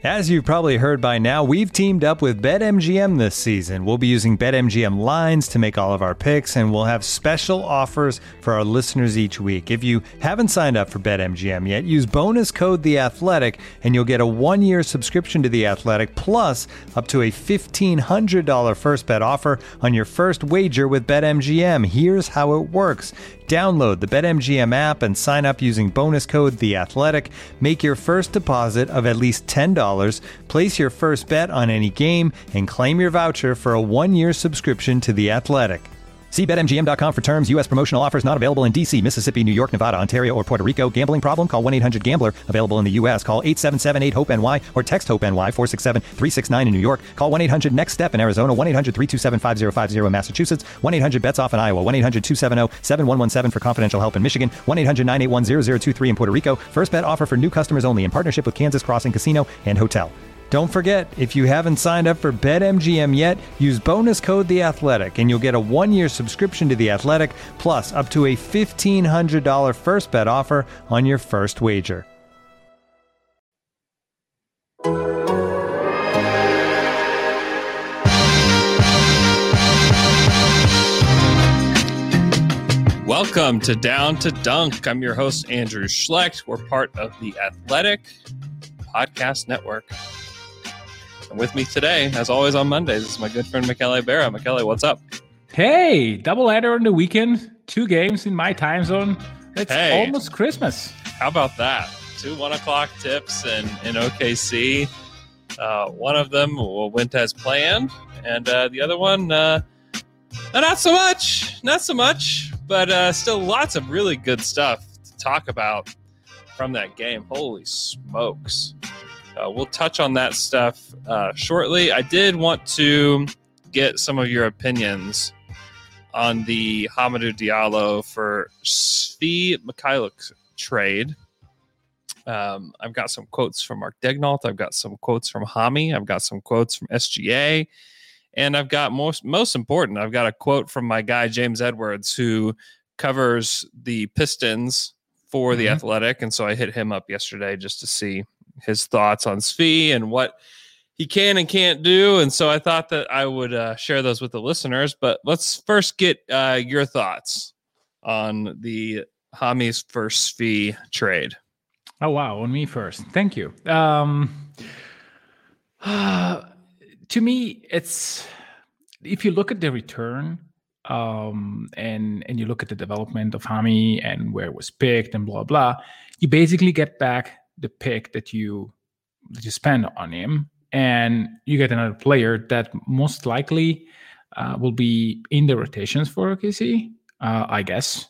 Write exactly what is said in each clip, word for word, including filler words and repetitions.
As you've probably heard by now, we've teamed up with BetMGM this season. We'll be using BetMGM lines to make all of our picks, and we'll have special offers for our listeners each week. If you haven't signed up for BetMGM yet, use bonus code The Athletic, and you'll get a one-year subscription to The Athletic, plus up to a fifteen hundred dollars first bet offer on your first wager with BetMGM. Here's how it works. Download the BetMGM app and sign up using bonus code The Athletic. Make your first deposit of at least ten dollars. Place your first bet on any game and claim your voucher for a one-year subscription to The Athletic. See Bet M G M dot com for terms. U S promotional offers not available in D C, Mississippi, New York, Nevada, Ontario, or Puerto Rico. Gambling problem? Call one eight hundred gambler. Available in the U S. Call eight seven seven eight hope N Y or text HOPE-NY four six seven three six nine in New York. Call one eight hundred next step in Arizona. one eight hundred three two seven five zero five zero in Massachusetts. one eight hundred bets off in Iowa. one eight hundred two seven zero seven one one seven for confidential help in Michigan. one eight hundred nine eight one zero zero two three in Puerto Rico. First bet offer for new customers only in partnership with Kansas Crossing Casino and Hotel. Don't forget, if you haven't signed up for BetMGM yet, use bonus code The Athletic, and you'll get a one-year subscription to The Athletic, plus up to a fifteen hundred dollars first bet offer on your first wager. Welcome to Down to Dunk. I'm your host, Andrew Schlecht. We're part of the Athletic Podcast Network. And with me today, as always on Mondays, is my good friend Michele Barra. Michele, what's up? Hey, doubleheader on the weekend. Two games in my time zone. It's hey, almost Christmas. How about that? Two one o'clock tips in, in O K C. Uh, one of them went as planned, and uh, the other one, uh, not so much. Not so much, but uh, still lots of really good stuff to talk about from that game. Holy smokes. Uh, we'll touch on that stuff uh, shortly. I did want to get some of your opinions on the Hamidou Diallo for Svi Mykhailiuk trade. Um, I've got some quotes from Mark Degnault. I've got some quotes from Hami. I've got some quotes from S G A. And I've got most, most important, I've got a quote from my guy, James Edwards, who covers the Pistons for the mm-hmm. Athletic. And so I hit him up yesterday just to see his thoughts on Svi and what he can and can't do. And so I thought that I would uh, share those with the listeners. But let's first get uh, your thoughts on the Hami's first Svi trade. Oh, wow. On me first. Thank you. Um, uh, to me, it's if you look at the return um, and, and you look at the development of Hami and where it was picked and blah, blah, you basically get back the pick that you that you spend on him, and you get another player that most likely uh, will be in the rotations for O K C, uh, I guess.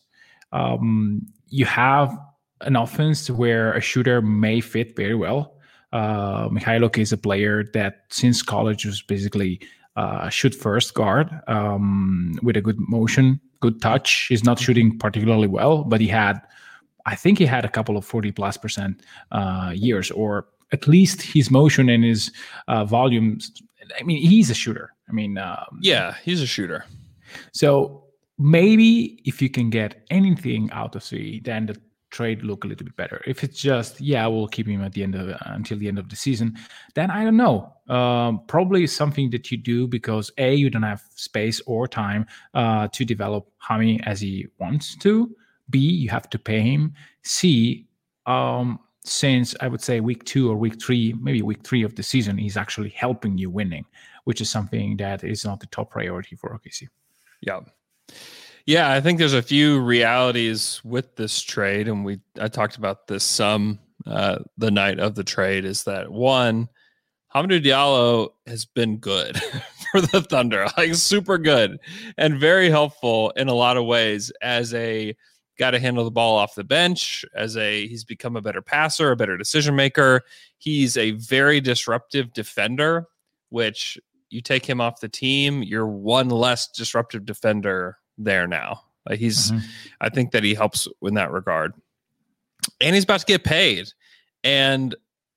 Um, you have an offense where a shooter may fit very well. Uh, Mykhailiuk is a player that since college was basically uh, shoot first guard um, with a good motion, good touch. He's not shooting particularly well, but he had I think he had a couple of forty plus percent uh, years, or at least his motion and his uh, volumes. I mean, he's a shooter. I mean, um, yeah, he's a shooter. So maybe if you can get anything out of Svi, then the trade look a little bit better. If it's just, yeah, we'll keep him at the end of uh, until the end of the season, then I don't know. Um, probably something that you do because A, you don't have space or time uh, to develop Hami as he wants to. B, you have to pay him. C, um, since I would say week two or week three, maybe week three of the season, he's actually helping you winning, which is something that is not the top priority for O K C. Yeah. Yeah, I think there's a few realities with this trade, and we I talked about this some uh, the night of the trade, is that one, Hamidou Diallo has been good for the Thunder, like super good and very helpful in a lot of ways as a got to handle the ball off the bench, as a he's become a better passer, a better decision maker. He's a very disruptive defender, which you take him off the team, you're one less disruptive defender there now. Like he's mm-hmm. I think that he helps in that regard. And he's about to get paid. And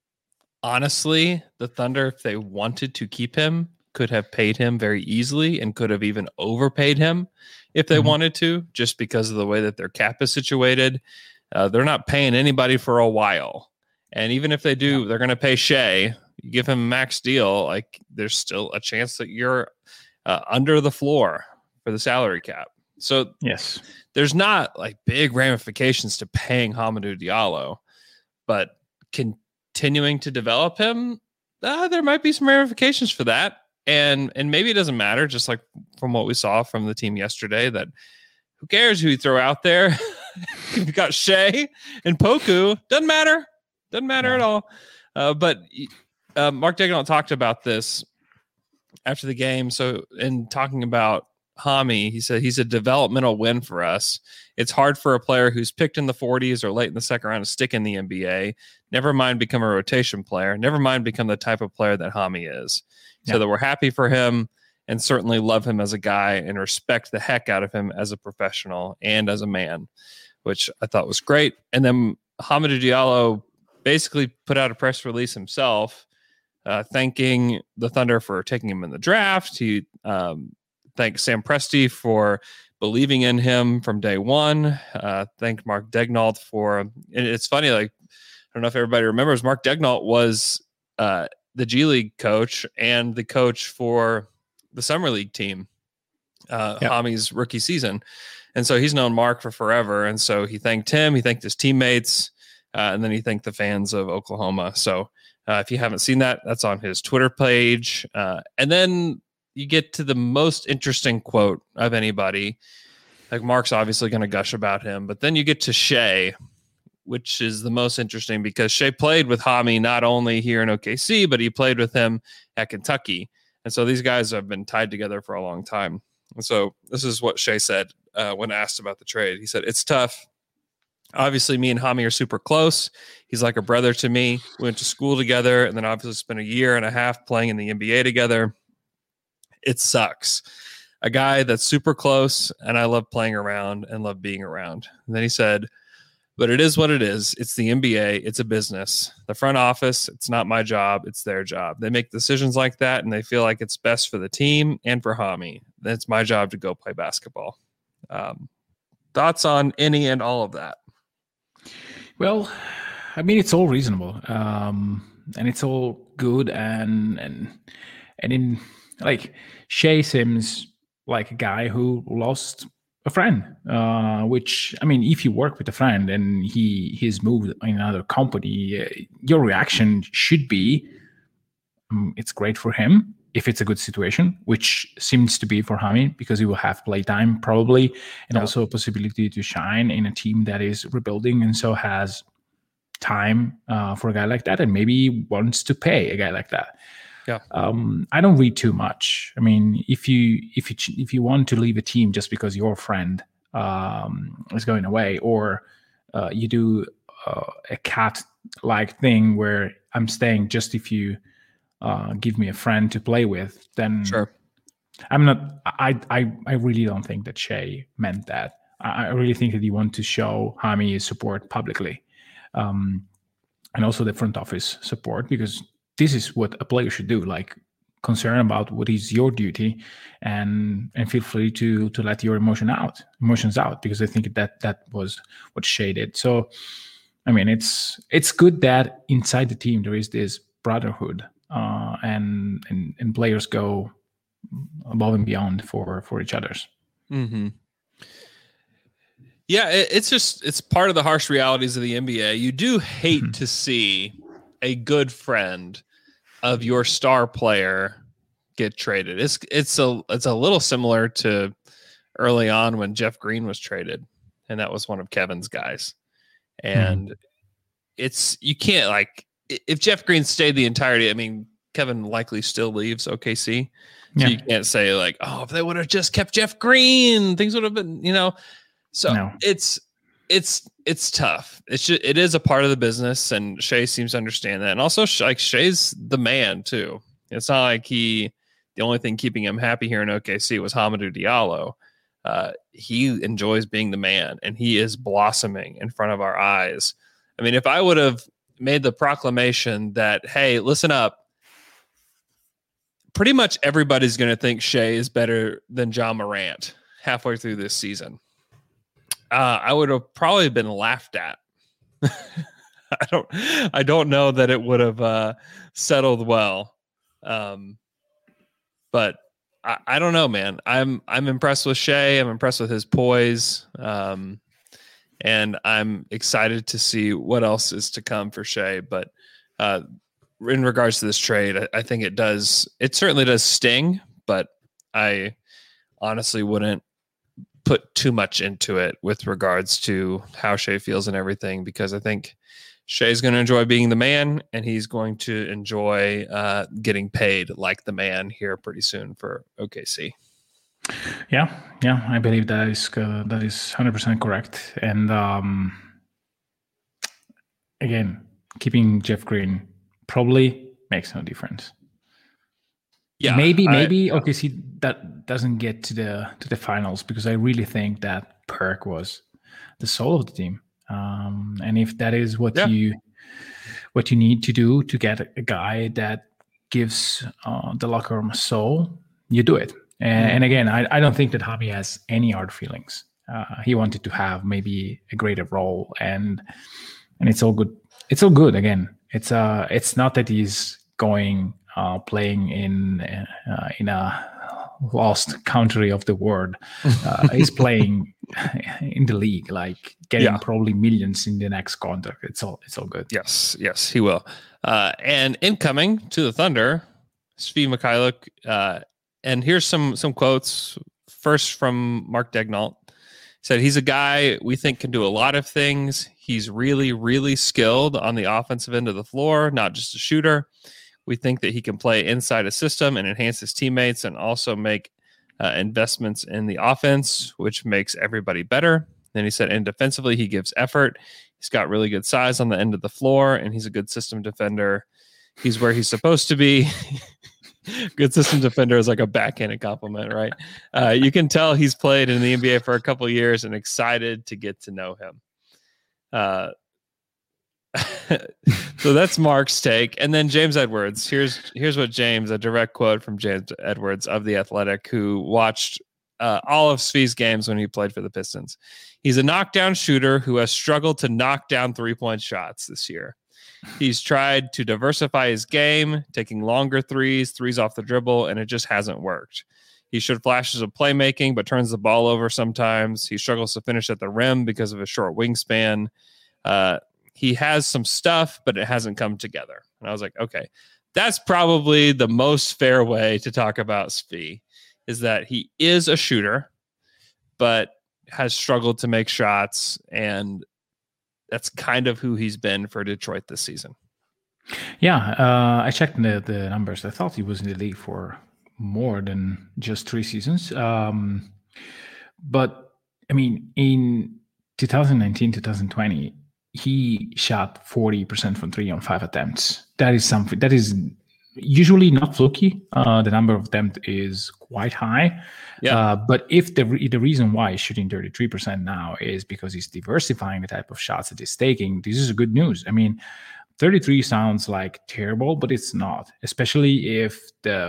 honestly, the Thunder, if they wanted to keep him, could have paid him very easily and could have even overpaid him if they mm-hmm. wanted to, just because of the way that their cap is situated. Uh, they're not paying anybody for a while. And even if they do, they're going to pay Shea. you give him a max deal, like there's still a chance that you're uh, under the floor for the salary cap. So yes, there's not like big ramifications to paying Hamidou Diallo, but continuing to develop him, uh, there might be some ramifications for that. And and maybe it doesn't matter, just like from what we saw from the team yesterday, that who cares who you throw out there? You've got Shea and Poku. Doesn't matter. Doesn't matter yeah. at all. Uh, but uh, Mark Daigneault talked about this after the game. So in talking about Hami, he said he's a developmental win for us. It's hard for a player who's picked in the forties or late in the second round to stick in the N B A. Never mind become a rotation player. Never mind become the type of player that Hami is. So yeah. that we're happy for him and certainly love him as a guy and respect the heck out of him as a professional and as a man, which I thought was great. And then Hamidou Diallo basically put out a press release himself, uh, thanking the Thunder for taking him in the draft. He um, thanked Sam Presti for believing in him from day one. Uh, thanked Mark Daigneault for, and it's funny, like, I don't know if everybody remembers, Mark Daigneault was uh, the G League coach and the coach for the Summer League team, uh, yep. Hami's rookie season. And so he's known Mark for forever. And so he thanked him, he thanked his teammates, uh, and then he thanked the fans of Oklahoma. So uh, if you haven't seen that, that's on his Twitter page. Uh, and then you get to the most interesting quote of anybody. Like Mark's obviously going to gush about him, but then you get to Shea, which is the most interesting because Shea played with Hami not only here in O K C, but he played with him at Kentucky. And so these guys have been tied together for a long time. And so this is what Shea said uh, when asked about the trade. He said, "It's tough. Obviously, me and Hami are super close. He's like a brother to me. We went to school together and then obviously spent a year and a half playing in the N B A together. It sucks. A guy that's super close, and I love playing around and love being around." And then he said, "But it is what it is. It's the N B A. It's a business. The front office, it's not my job. It's their job. They make decisions like that, and they feel like it's best for the team and for Hami. It's my job to go play basketball." Um, thoughts on any and all of that? Well, I mean, it's all reasonable, um, and it's all good, and and and in like Shea seems like a guy who lost a friend, uh, which, I mean, if you work with a friend and he he's moved in another company, uh, your reaction should be, um, it's great for him if it's a good situation, which seems to be for Hami because he will have playtime probably, and yeah. also a possibility to shine in a team that is rebuilding and so has time uh, for a guy like that, and maybe wants to pay a guy like that. Yeah. Um, I don't read too much. I mean, if you if you if you want to leave a team just because your friend um, is going away, or uh, you do uh, a cat-like thing where I'm staying just if you uh, give me a friend to play with, then sure. I'm not. I I I really don't think that Shea meant that. I, I really think that he wanted to show Hami his support publicly, um, and also the front office support, because this is what a player should do, like concern about what is your duty, and and feel free to to let your emotion out, emotions out, because I think that that was what Shea did. So, I mean, it's it's good that inside the team there is this brotherhood, uh, and and and players go above and beyond for for each other's. Mm-hmm. Yeah, it, it's just it's part of the harsh realities of the N B A. You do hate mm-hmm. to see a good friend of your star player get traded. It's it's a it's a little similar to early on when Jeff Green was traded, and that was one of Kevin's guys. And mm. it's you can't like if Jeff Green stayed the entirety. I mean, Kevin likely still leaves O K C, so yeah. you can't say like, oh, if they would have just kept Jeff Green, things would have been, you know. So no. it's. It's it's tough. It's just, it is a part of the business, and Shea seems to understand that. And also, like Shea's the man too. It's not like he the only thing keeping him happy here in O K C was Hamidou Diallo. Uh, he enjoys being the man, and he is blossoming in front of our eyes. I mean, if I would have made the proclamation that, hey, listen up, pretty much everybody's going to think Shea is better than John Morant halfway through this season. Uh, I would have probably been laughed at. I don't I don't know that it would have uh, settled well. Um, but I, I don't know, man. I'm I'm impressed with Shai. I'm impressed with his poise. Um, and I'm excited to see what else is to come for Shai. But uh, in regards to this trade, I, I think it does it certainly does sting, but I honestly wouldn't put too much into it with regards to how Shai feels and everything, because I think Shai's going to enjoy being the man, and he's going to enjoy uh, getting paid like the man here pretty soon for O K C. Yeah, yeah, I believe that is uh, that is one hundred percent correct. And um, again, keeping Jeff Green probably makes no difference. Yeah, maybe maybe I, O K C that doesn't get to the to the finals, because I really think that Perk was the soul of the team. Um, and if that is what yeah. you what you need to do to get a, a guy that gives uh, the locker room a soul, you do it. And, mm. and again, I, I don't think that Javi has any hard feelings. Uh, he wanted to have maybe a greater role, and and it's all good. It's all good. Again, it's uh it's not that he's going uh, playing in uh, in a lost country of the world. Uh, he's playing in the league, like getting yeah. probably millions in the next contract. It's all it's all good. Yes, yes, he will. Uh, and incoming to the Thunder, Svi Mykhailiuk. Uh, and here's some some quotes. First from Mark Daigneault. He said, he's a guy we think can do a lot of things. He's really, really skilled on the offensive end of the floor, not just a shooter. We think that he can play inside a system and enhance his teammates, and also make uh, investments in the offense, which makes everybody better. Then he said, and defensively, he gives effort. He's got really good size on the end of the floor, and he's a good system defender. He's where he's supposed to be. Good system defender is like a backhanded compliment, right? Uh, you can tell he's played in the N B A for a couple of years and excited to get to know him. Uh, so that's Mark's take. And then James Edwards. Here's here's what James, a direct quote from James Edwards of The Athletic, who watched uh, all of Svi's games when he played for the Pistons. He's a knockdown shooter who has struggled to knock down three-point shots this year. He's tried to diversify his game, taking longer threes, threes off the dribble, and it just hasn't worked. He showed flashes of playmaking, but turns the ball over sometimes. He struggles to finish at the rim because of a short wingspan. Uh, he has some stuff, but it hasn't come together. And I was like, okay, that's probably the most fair way to talk about Svi, is that he is a shooter, but has struggled to make shots, and that's kind of who he's been for Detroit this season. Yeah, uh, I checked the, the numbers. I thought he was in the league for more than just three seasons. Um, but, I mean, in twenty nineteen, twenty twenty, he shot forty percent from three on five attempts. That is something that is usually not fluky. Uh, the number of attempts is quite high. Yeah. Uh, but if the the reason why he's shooting thirty-three percent now is because he's diversifying the type of shots that he's taking, this is good news. I mean, thirty-three sounds like terrible, but it's not, especially if the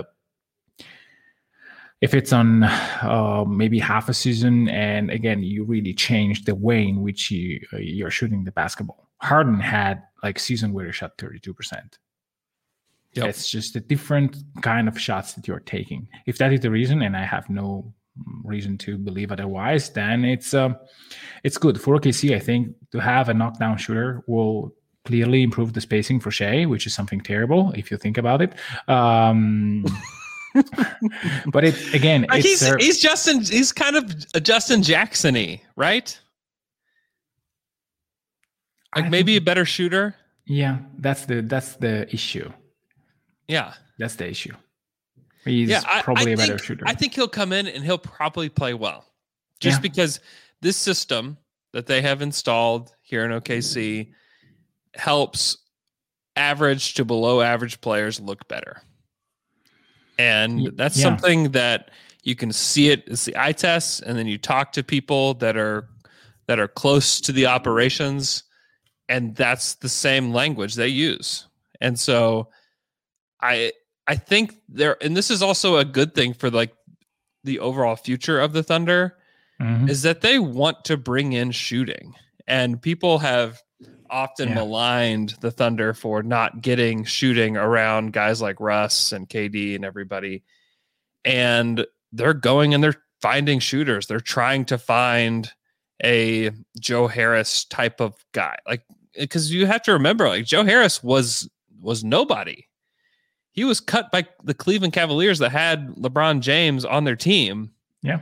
if it's on uh, maybe half a season, and again, you really change the way in which you, uh, you're shooting the basketball. Harden had like season where he shot thirty-two percent. Yep. It's just a different kind of shots that you're taking. If that is the reason, and I have no reason to believe otherwise, then it's uh, it's good for O K C. I think to have a knockdown shooter will clearly improve the spacing for Shai, which is something terrible if you think about it. Um, but it again, it's, he's uh, he's Justin. He's kind of a Justin Jackson-y, right? Like I maybe think, a better shooter. Yeah, that's the that's the issue. Yeah, that's the issue. He's yeah, I, probably I a think, better shooter. I think he'll come in and he'll probably play well, just yeah. because this system that they have installed here in O K C helps average to below average players look better. And that's yeah. something that you can see it. It's the eye test, and then you talk to people that are that are close to the operations, and that's the same language they use. And so I I think there, and this is also a good thing for like the overall future of the Thunder, mm-hmm. is that they want to bring in shooting. And people have often Yeah. maligned the Thunder for not getting shooting around guys like Russ and K D and everybody. And they're going and they're finding shooters. They're trying to find a Joe Harris type of guy. Like, because you have to remember, like Joe Harris was was nobody. He was cut by the Cleveland Cavaliers that had LeBron James on their team. Yeah.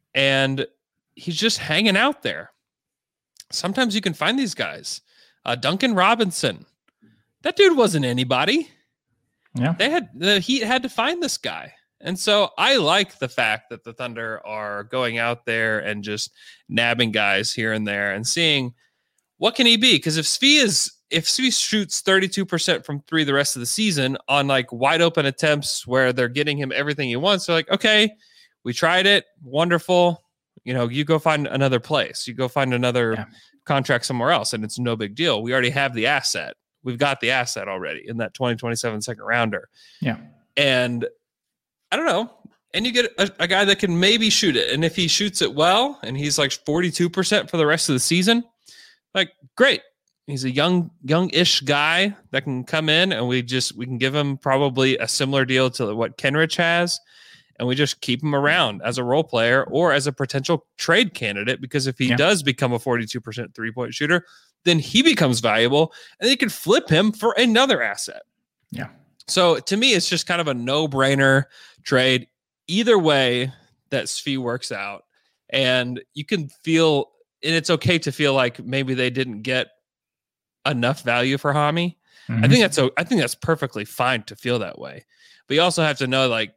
And he's just hanging out there. Sometimes you can find these guys. Uh, Duncan Robinson. That dude wasn't anybody. Yeah. They had the Heat had to find this guy. And so I like the fact that the Thunder are going out there and just nabbing guys here and there and seeing what can he be? Because if Svi is if Svi shoots thirty-two percent from three the rest of the season on like wide open attempts where they're getting him everything he wants, they're like, okay, we tried it. Wonderful. You know, you go find another place. You go find another yeah. contract somewhere else, and it's no big deal. We already have the asset. We've got the asset already in that twenty twenty-seven second rounder. Yeah. And I don't know. And you get a, a guy that can maybe shoot it. And if he shoots it well and he's like forty-two percent for the rest of the season, like, great. He's a young, young-ish guy that can come in, and we just we can give him probably a similar deal to what Kenrich has, and we just keep him around as a role player or as a potential trade candidate, because if he yeah. does become a forty-two percent three-point shooter, then he becomes valuable, and they can flip him for another asset. Yeah. So to me, it's just kind of a no-brainer trade. Either way that Svi works out, and you can feel, and it's okay to feel like maybe they didn't get enough value for Hami. Mm-hmm. I think that's a, I think that's perfectly fine to feel that way. But you also have to know, like,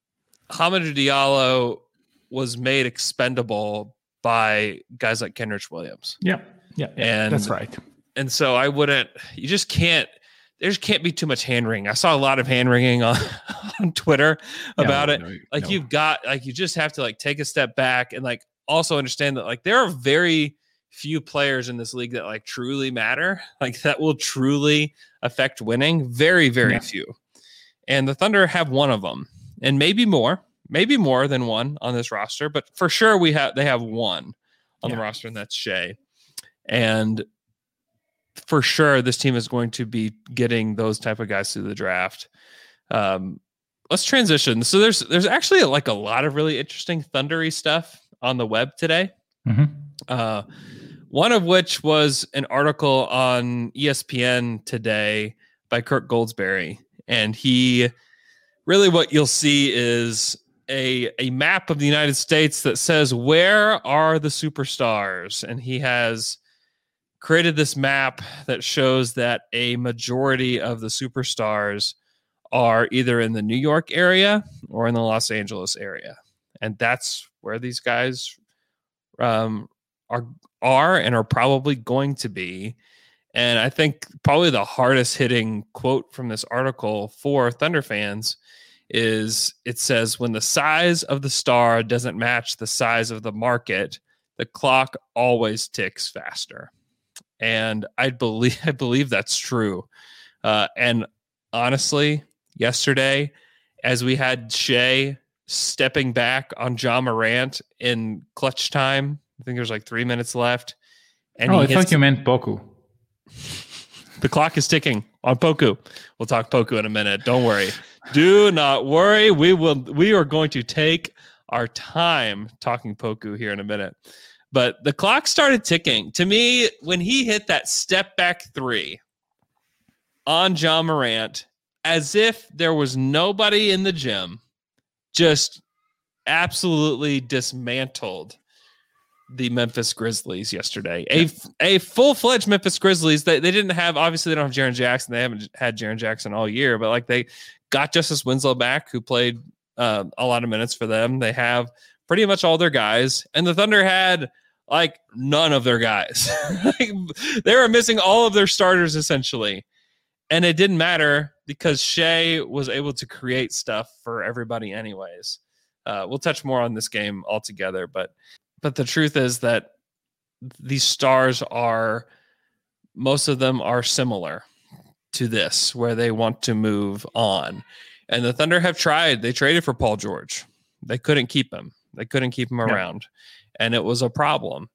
Hamidou Diallo was made expendable by guys like Kenrich Williams. Yeah. Yeah. yeah and that's right. And so I wouldn't, you just can't, there just can't be too much hand wringing. I saw a lot of hand wringing on, on Twitter about no, it. No, like no. you've got, like, you just have to like take a step back and like also understand that like there are very few players in this league that like truly matter, like that will truly affect winning. Very, very yeah. few. And the Thunder have one of them, and maybe more, maybe more than one on this roster, but for sure we have, they have one on yeah. the roster, and that's Shea. And for sure, this team is going to be getting those type of guys through the draft. Um, let's transition. So there's, there's actually like a lot of really interesting Thundery stuff on the web today. Mm-hmm. Uh, one of which was an article on E S P N today by Kirk Goldsberry. And he really, what you'll see is a, a map of the United States that says, where are the superstars? And he has created this map that shows that a majority of the superstars are either in the New York area or in the Los Angeles area. And that's where these guys um, are, are and are probably going to be. And I think probably the hardest hitting quote from this article for Thunder fans is, it says, when the size of the star doesn't match the size of the market, the clock always ticks faster. And I believe, I believe that's true. Uh, and honestly, yesterday, as we had Shea stepping back on Ja Morant in clutch time, I think there's like three minutes left. And oh, he I thought you meant Poku. The clock is ticking on Poku. We'll talk Poku in a minute. Don't worry. Do not worry. We will. We are going to take our time talking Poku here in a minute. But the clock started ticking. To me, when he hit that step back three on Ja Morant, as if there was nobody in the gym, just absolutely dismantled the Memphis Grizzlies yesterday. A a full-fledged Memphis Grizzlies. They, they didn't have, obviously they don't have Jaren Jackson. They haven't had Jaren Jackson all year, but like they got Justice Winslow back, who played uh, a lot of minutes for them. They have pretty much all their guys, and the Thunder had like none of their guys. Like, they were missing all of their starters essentially. And it didn't matter because Shea was able to create stuff for everybody anyways. Uh, we'll touch more on this game altogether, but But the truth is that these stars are, most of them are similar to this, where they want to move on. And the Thunder have tried. They traded for Paul George. They couldn't keep him. They couldn't keep him around. Yeah. And it was a problem.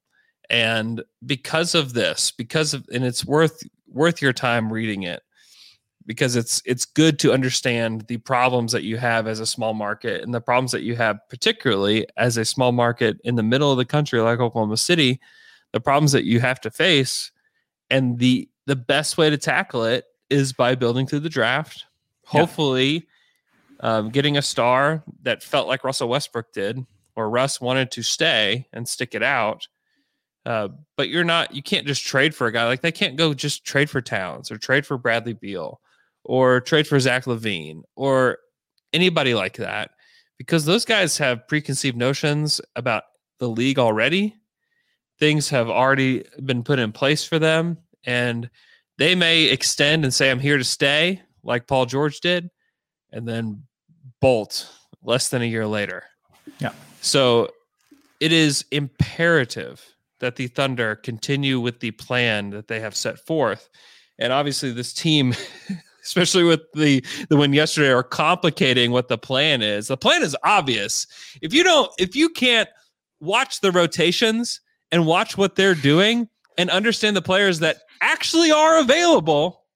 And because of this, because of, and it's worth worth your time reading it, because it's it's good to understand the problems that you have as a small market and the problems that you have particularly as a small market in the middle of the country like Oklahoma City, the problems that you have to face. And the the best way to tackle it is by building through the draft, hopefully yeah. um, getting a star that felt like Russell Westbrook did, or Russ wanted to stay and stick it out. Uh, but you're not, you can't just trade for a guy. Like they can't go just trade for Towns or trade for Bradley Beal or trade for Zach LaVine or anybody like that, because those guys have preconceived notions about the league already. Things have already been put in place for them, and they may extend and say, I'm here to stay, like Paul George did, and then bolt less than a year later. Yeah. So it is imperative that the Thunder continue with the plan that they have set forth. And obviously this team, especially with the, the win yesterday, are complicating what the plan is. The plan is obvious. If you don't, if you can't watch the rotations and watch what they're doing and understand the players that actually are available,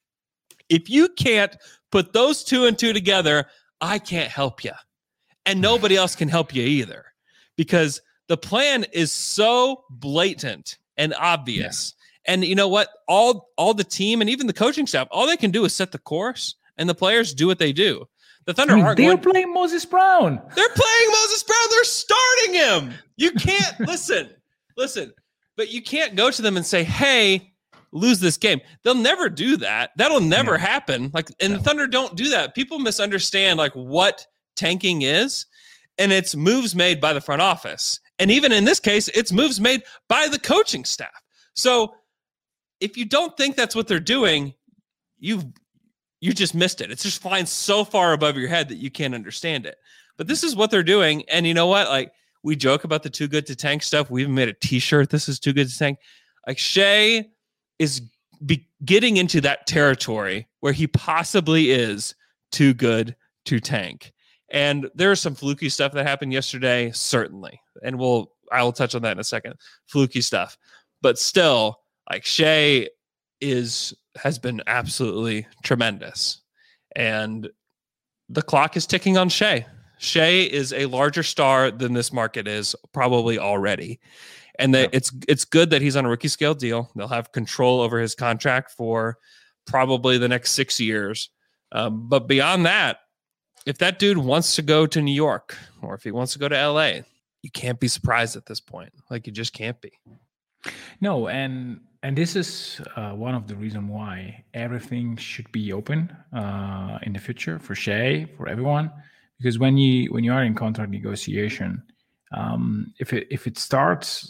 if you can't put those two and two together, I can't help you. And nobody else can help you either, because the plan is so blatant and obvious. Yeah. And you know what? All all the team and even the coaching staff, all they can do is set the course, and the players do what they do. The Thunder I mean, aren't they're going, playing Moses Brown. They're playing Moses Brown. They're starting him. You can't listen, listen, but you can't go to them and say, hey, lose this game. They'll never do that. That'll never yeah. happen. Like, and no. the Thunder don't do that. People misunderstand like what tanking is, and it's moves made by the front office. And even in this case, it's moves made by the coaching staff. So if you don't think that's what they're doing, you've you just missed it. It's just flying so far above your head that you can't understand it. But this is what they're doing. And you know what? Like, we joke about the too good to tank stuff. We even made a t-shirt. This is too good to tank. Like, Shai is be getting into that territory where he possibly is too good to tank. And there's some fluky stuff that happened yesterday, certainly. And we'll I will touch on that in a second. Fluky stuff. But still, like, Shai is has been absolutely tremendous. And the clock is ticking on Shai. Shai is a larger star than this market is probably already. And that yeah. it's it's good that he's on a rookie scale deal. They'll have control over his contract for probably the next six years. Um, but beyond that, if that dude wants to go to New York or if he wants to go to L A, you can't be surprised at this point. Like, you just can't be. No, and and this is uh, one of the reasons why everything should be open uh, in the future for Shai, for everyone. Because when you when you are in contract negotiation, um, if it if it starts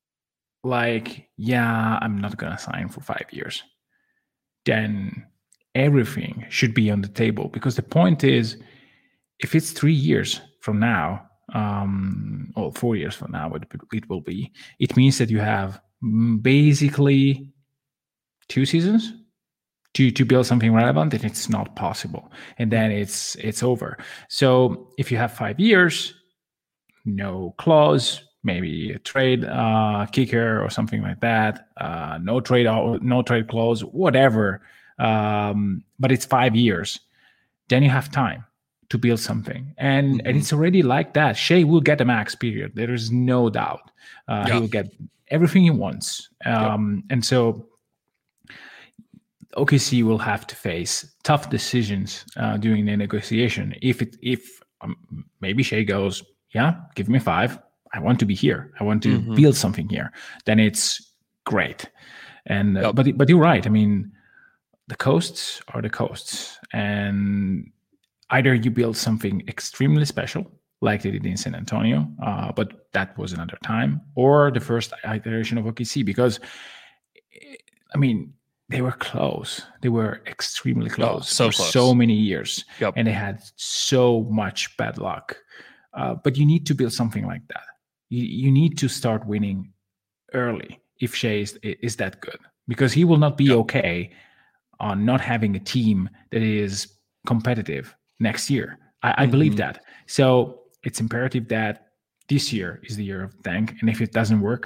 like, yeah, I'm not gonna sign for five years, then everything should be on the table. Because the point is, if it's three years from now, um, or four years from now, it, it will be, it means that you have basically two seasons to to build something relevant, and it's not possible. And then it's it's over. So if you have five years, no clause, maybe a trade uh, kicker or something like that, uh, no trade no trade clause, whatever. Um, but it's five years. Then you have time to build something. And, mm-hmm. and it's already like that. Shai will get a max period. There is no doubt. Uh, yeah. He will get everything he wants. Um, yep. And so O K C will have to face tough decisions uh, during the negotiation. If it, if um, maybe Shai goes, yeah, give me five. I want to be here. I want to mm-hmm. build something here. Then it's great. And yep. uh, but but you're right. I mean, the coasts are the coasts, and either you build something extremely special, like they did in San Antonio, uh, but that was another time, or the first iteration of O K C, because, I mean, they were close. They were extremely close oh, so for close. so many years, yep. and they had so much bad luck. Uh, but you need to build something like that. You, you need to start winning early if Shai is, is that good, because he will not be yep. okay on not having a team that is competitive next year. I, I mm-hmm. believe that. So it's imperative that this year is the year of the tank. And if it doesn't work,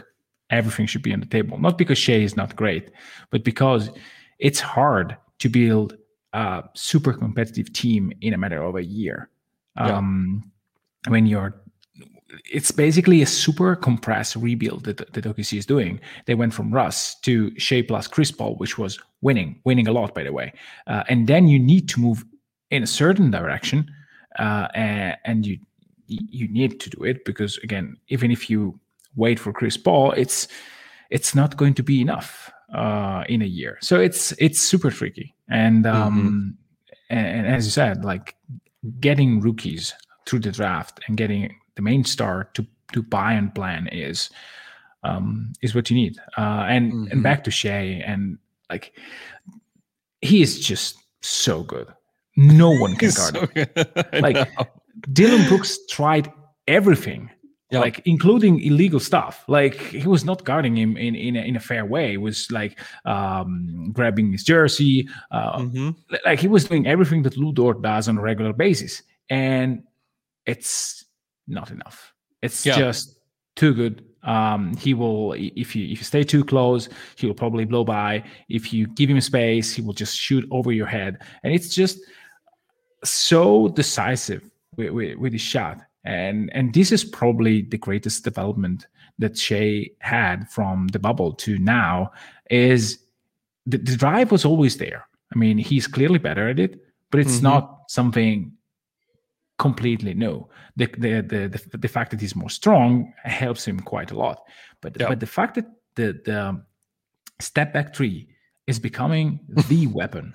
everything should be on the table. Not because Shai is not great, but because it's hard to build a super competitive team in a matter of a year. Yeah. Um, when you're, it's basically a super compressed rebuild that, that O K C is doing. They went from Russ to Shai plus Chris Paul, which was winning, winning a lot, by the way. Uh, and then you need to move in a certain direction, uh, and, and you you need to do it because, again, even if you wait for Chris Paul, it's it's not going to be enough uh, in a year. So it's it's super tricky. And um, mm-hmm. and, and as you said, like getting rookies through the draft and getting the main star to to buy and plan is um, is what you need. Uh, and mm-hmm. and back to Shai, and like he is just so good. No one can guard so him. Like know. Dylan Brooks tried everything, yep. like including illegal stuff. Like he was not guarding him in in a, in a fair way. It was like um, grabbing his jersey. Uh, mm-hmm. Like he was doing everything that Lu Dort does on a regular basis, and it's not enough. It's yep. just too good. Um, he will, if you if you stay too close, he will probably blow by. If you give him space, he will just shoot over your head, and it's just so decisive with, with, with his shot. And and this is probably the greatest development that Shai had from the bubble to now. Is the, the drive was always there. I mean, he's clearly better at it, but it's mm-hmm. not something completely new. The the, the the the fact that he's more strong helps him quite a lot. But yep. but the fact that the the step back three is becoming the weapon.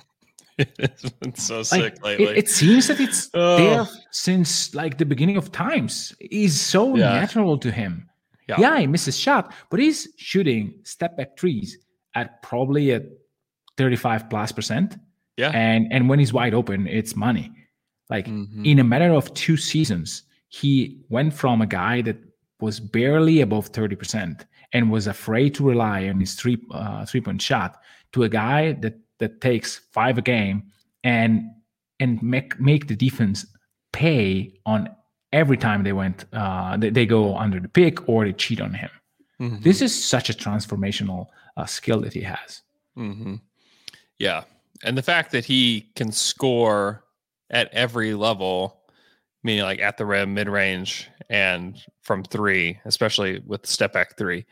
It's so sick like, lately. It, it seems that it's oh. there since like the beginning of times. It's so yeah. natural to him. Yeah. yeah, he misses shot, but he's shooting step back threes at probably a thirty-five plus percent. Yeah. And and when he's wide open, it's money. Like mm-hmm. in a matter of two seasons, he went from a guy that was barely above thirty percent and was afraid to rely on his three uh, three-point shot to a guy that that takes five a game and and make make the defense pay on every time they went uh, they, they go under the pick or they cheat on him. Mm-hmm. This is such a transformational uh, skill that he has. Mm-hmm. Yeah, and the fact that he can score at every level, meaning like at the rim, mid range, and from three, especially with step back three,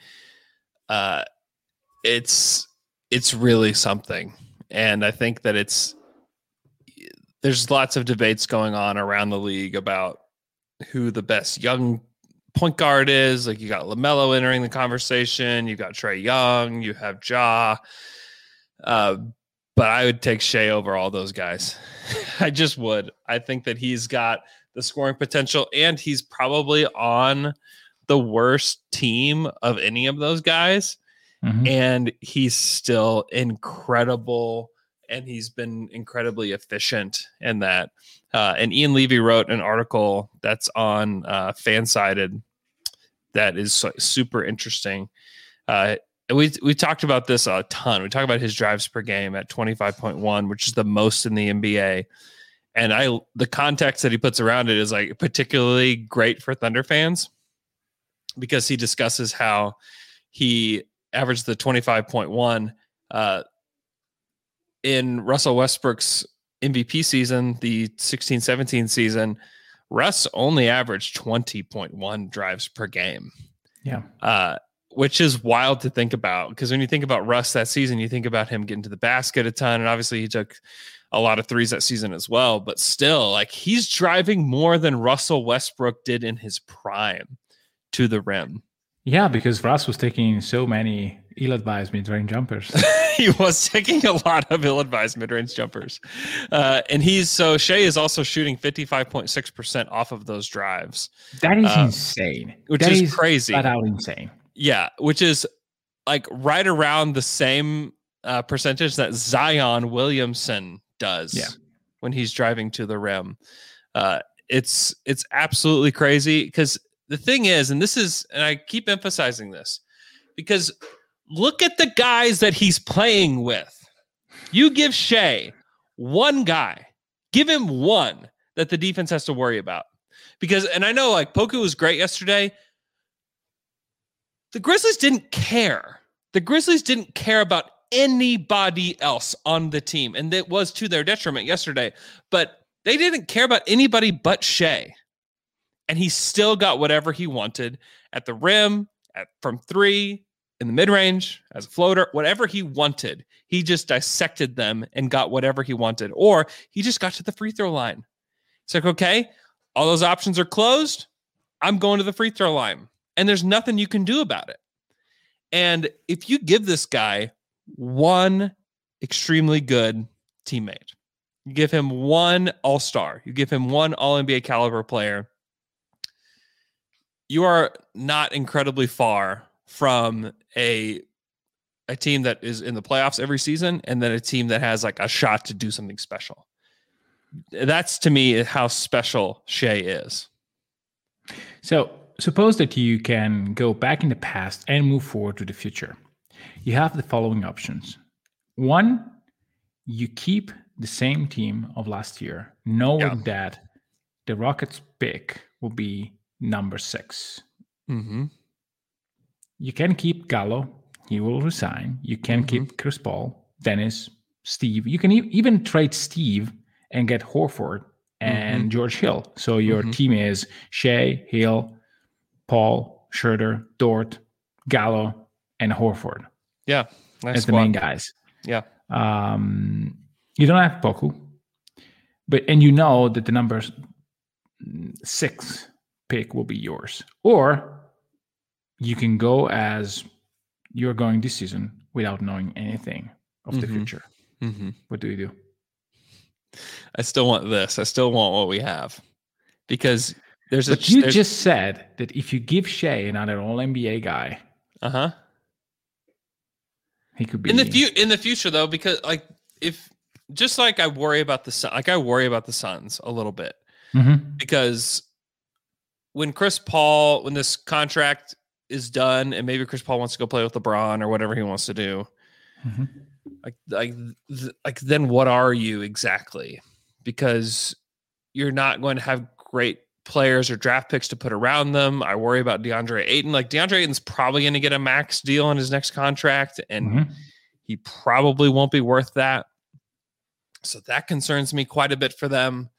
uh, it's it's really something. And I think that it's there's lots of debates going on around the league about who the best young point guard is. Like you got LaMelo entering the conversation, you got Trae Young, you have Ja. Uh, but I would take Shai over all those guys. I just would. I think that he's got the scoring potential, and he's probably on the worst team of any of those guys. Mm-hmm. And he's still incredible, and he's been incredibly efficient in that. Uh, and Ian Levy wrote an article that's on uh, Fansided that is so, super interesting. Uh, we we talked about this a ton. We talked about his drives per game at twenty-five point one, which is the most in the N B A. And I the context that he puts around it is like particularly great for Thunder fans because he discusses how he averaged the twenty-five point one uh, in Russell Westbrook's M V P season, the sixteen seventeen season. Russ only averaged twenty point one drives per game. Yeah. Uh, which is wild to think about because when you think about Russ that season, you think about him getting to the basket a ton. And obviously he took a lot of threes that season as well, but still like he's driving more than Russell Westbrook did in his prime to the rim. Yeah, because Russ was taking so many ill-advised mid-range jumpers. He was taking a lot of ill-advised mid-range jumpers. Uh, and he's so Shai is also shooting fifty-five point six percent off of those drives. That is uh, insane. Which that is, is crazy. Flat out insane. Yeah, which is like right around the same uh, percentage that Zion Williamson does yeah. when he's driving to the rim. Uh, it's it's absolutely crazy because the thing is, and this is, and I keep emphasizing this, because look at the guys that he's playing with. You give Shai one guy, give him one that the defense has to worry about. Because, and I know like Poku was great yesterday, the Grizzlies didn't care. The Grizzlies didn't care about anybody else on the team, and it was to their detriment yesterday. But they didn't care about anybody but Shai, and he still got whatever he wanted at the rim, at from three, in the mid-range, as a floater, whatever he wanted. He just dissected them and got whatever he wanted, or he just got to the free throw line. It's like, okay, all those options are closed. I'm going to the free throw line, and there's nothing you can do about it. And if you give this guy one extremely good teammate, you give him one all-star, you give him one all N B A caliber player, you are not incredibly far from a a team that is in the playoffs every season, and then a team that has like a shot to do something special. That's, to me, how special Shai is. So suppose that you can go back in the past and move forward to the future. You have the following options. One, you keep the same team of last year, knowing yeah. that the Rockets pick will be number six. Mm-hmm. You can keep Gallo. He will resign. You can mm-hmm. keep Chris Paul, Dennis, Steve. You can e- even trade Steve and get Horford and mm-hmm. George Hill. So your mm-hmm. team is Shai, Hill, Paul, Schroeder, Dort, Gallo, and Horford. Yeah. Nice as the main guys. Yeah. Um, you don't have Poku, but and you know that the number six pick will be yours. Or you can go as you're going this season without knowing anything of mm-hmm. the future. Mm-hmm. What do you do? I still want this. I still want what we have, because there's a. But you there's, just said that if you give Shai another All N B A guy, uh huh, he could be in the fu- in the future though, because like if just like I worry about the Sun, like I worry about the Suns a little bit mm-hmm. because when Chris Paul, when this contract is done, and maybe Chris Paul wants to go play with LeBron or whatever he wants to do. Mm-hmm. Like, like, like, then what are you exactly? Because you're not going to have great players or draft picks to put around them. I worry about DeAndre Ayton. Like DeAndre Ayton's probably going to get a max deal on his next contract, and mm-hmm. he probably won't be worth that. So that concerns me quite a bit for them.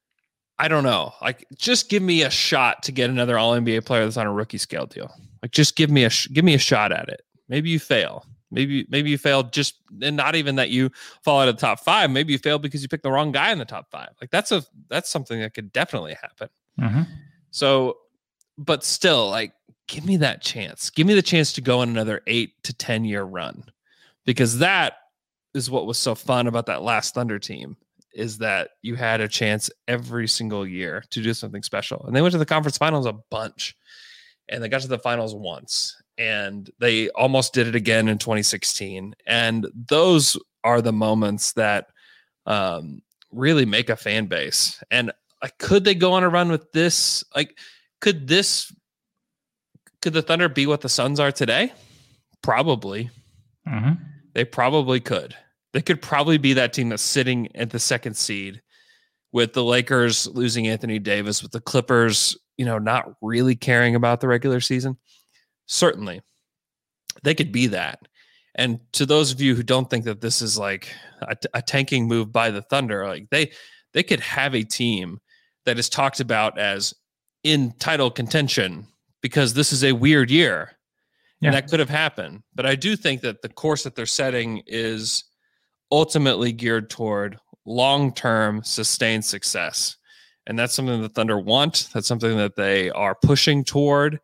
I don't know. Like, just give me a shot to get another All N B A player that's on a rookie scale deal. Like, just give me a sh- give me a shot at it. Maybe you fail. Maybe maybe you failed just, and not even that you fall out of the top five. Maybe you failed because you picked the wrong guy in the top five. Like that's a that's something that could definitely happen. Mm-hmm. So, but still, like, give me that chance. Give me the chance to go on another eight to ten year run, because that is what was so fun about that last Thunder team, is that you had a chance every single year to do something special. And they went to the conference finals a bunch, and they got to the finals once. And they almost did it again in twenty sixteen. And those are the moments that um, really make a fan base. And like, could they go on a run with this? Like, could this, could the Thunder be what the Suns are today? Probably. Mm-hmm. They probably could. They could probably be that team that's sitting at the second seed, with the Lakers losing Anthony Davis, with the Clippers, you know, not really caring about the regular season. Certainly, they could be that. And to those of you who don't think that this is like a, a tanking move by the Thunder, like they they could have a team that is talked about as in title contention, because this is a weird year. Yeah. And that could have happened. But I do think that the course that they're setting is ultimately geared toward long-term sustained success. And that's something the Thunder want. That's something that they are pushing toward.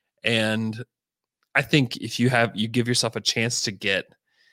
And I think if you have, you give yourself a chance to get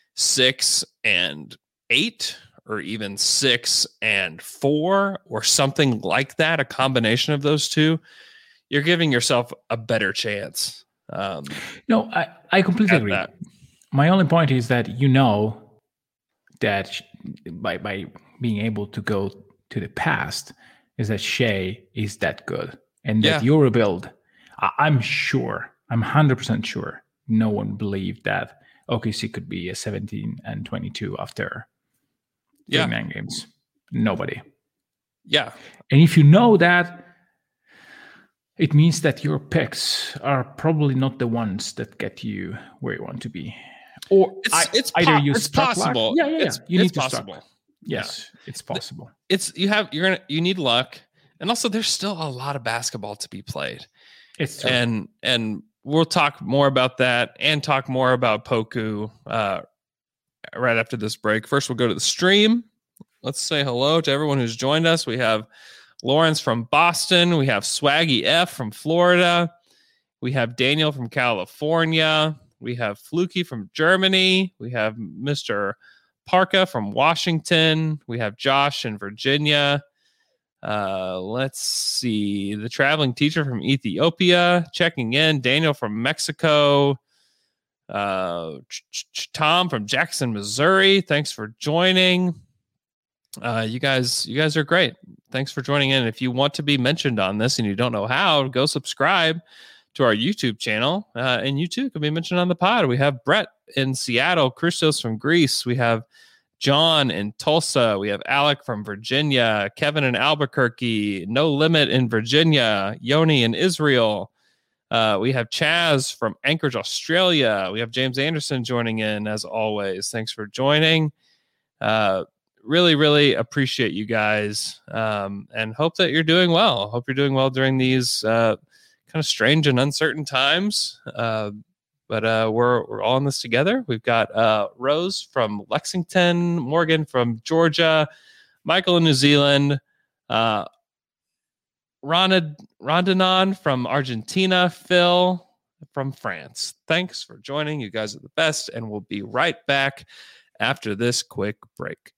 six and eight, or even six and four, or something like that, a combination of those two, you're giving yourself a better chance. Um, no, I, I completely agree. That. My only point is that, you know, that by, by being able to go to the past is that Shai is that good, and that yeah. your rebuild, I, I'm sure, I'm one hundred percent sure no one believed that O K C could be a seventeen and twenty-two after yeah. thirty-nine games. Nobody. Yeah. And if you know that, it means that your picks are probably not the ones that get you where you want to be. Or it's I, it's, either po- you it's struck possible. Luck. Yeah, yeah, yeah. It's, you it's need to possible. Struck. Yes, yeah. It's possible. It's you have you're gonna you need luck, and also there's still a lot of basketball to be played. It's true. and and we'll talk more about that and talk more about Poku uh, right after this break. First, we'll go to the stream. Let's say hello to everyone who's joined us. We have Lawrence from Boston. We have Swaggy F from Florida. We have Daniel from California. We have Fluky from Germany. We have Mister Parka from Washington. We have Josh in Virginia. Uh, let's see. The traveling teacher from Ethiopia checking in. Daniel from Mexico. Uh, Tom from Jackson, Missouri. Thanks for joining. Uh, you guys, you guys are great. Thanks for joining in. If you want to be mentioned on this and you don't know how, go subscribe to our YouTube channel, uh, and you too can be mentioned on the pod. We have Brett in Seattle, Christos from Greece. We have John in Tulsa. We have Alec from Virginia, Kevin in Albuquerque, No Limit in Virginia, Yoni in Israel. Uh, we have Chaz from Anchorage, Australia. We have James Anderson joining in as always. Thanks for joining. Uh, really, really appreciate you guys, um, and hope that you're doing well. Hope you're doing well during these uh, kind of strange and uncertain times. Uh, but uh, we're we're all in this together. We've got uh, Rose from Lexington, Morgan from Georgia, Michael in New Zealand, uh, Ronald Rondanon from Argentina, Phil from France. Thanks for joining. You guys are the best, and we'll be right back after this quick break.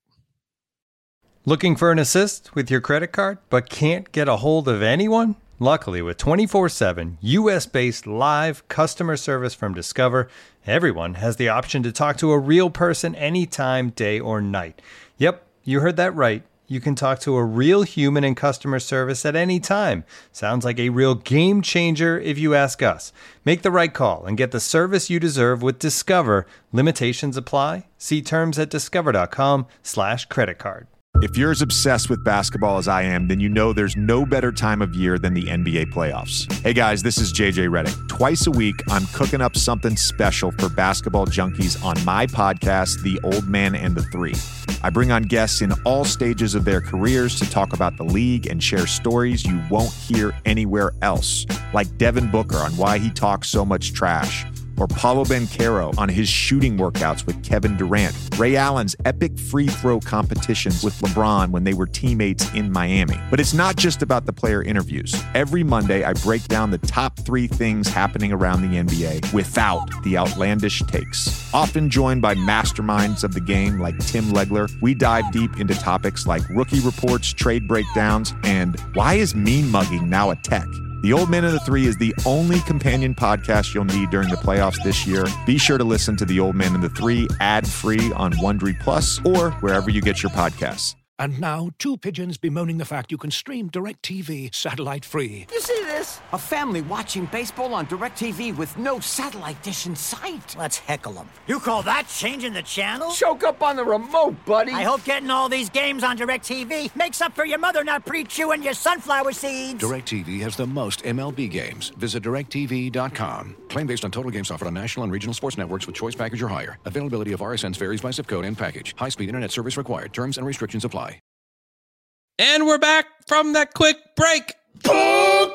Looking for an assist with your credit card, but can't get a hold of anyone? Luckily, with twenty-four seven U S-based live customer service from Discover, everyone has the option to talk to a real person anytime, day or night. Yep, you heard that right. You can talk to a real human in customer service at any time. Sounds like a real game changer if you ask us. Make the right call and get the service you deserve with Discover. Limitations apply. See terms at discover.com slash credit card. If you're as obsessed with basketball as I am, then you know there's no better time of year than the N B A playoffs. Hey guys, this is J J Redick. Twice a week, I'm cooking up something special for basketball junkies on my podcast, The Old Man and the Three. I bring on guests in all stages of their careers to talk about the league and share stories you won't hear anywhere else, like Devin Booker on why he talks so much trash, or Paolo Banchero on his shooting workouts with Kevin Durant, Ray Allen's epic free throw competitions with LeBron when they were teammates in Miami. But it's not just about the player interviews. Every Monday, I break down the top three things happening around the N B A without the outlandish takes. Often joined by masterminds of the game like Tim Legler, we dive deep into topics like rookie reports, trade breakdowns, and why is mean mugging now a tech? The Old Man and the Three is the only companion podcast you'll need during the playoffs this year. Be sure to listen to The Old Man and the Three ad-free on Wondery Plus or wherever you get your podcasts. And now, two pigeons bemoaning the fact you can stream DirecTV satellite-free. You see this? A family watching baseball on DirecTV with no satellite dish in sight. Let's heckle them. You call that changing the channel? Choke up on the remote, buddy. I hope getting all these games on DirecTV makes up for your mother not pre-chewing your sunflower seeds. DirecTV has the most M L B games. Visit direct T V dot com. Claim based on total games offered on national and regional sports networks with choice package or higher. Availability of R S Ns varies by zip code and package. High-speed internet service required. Terms and restrictions apply. And we're back from that quick break. Pokemon!